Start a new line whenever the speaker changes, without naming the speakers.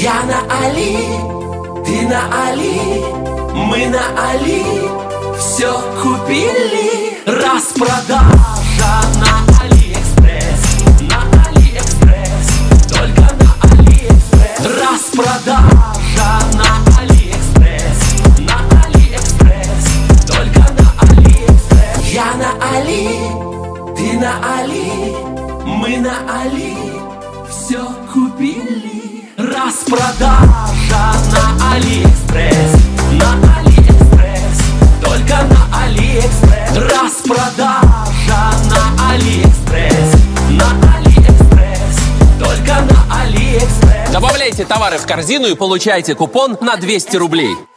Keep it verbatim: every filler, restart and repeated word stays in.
Я на Али, ты на Али, мы на Али, все купили. Распродажа на Алиэкспресс, на Алиэкспресс, только на Алиэкспресс. Распродажа на Алиэкспресс, на Алиэкспресс, только на Алиэкспресс. Я на Али, ты на Али, мы на Али, все купили. Распродажа на Алиэкспресс, на Алиэкспресс, только на Алиэкспресс. Распродажа на Алиэкспресс, на Алиэкспресс, только на Алиэкспресс.
Добавляйте товары в корзину и получайте купон на двести рублей.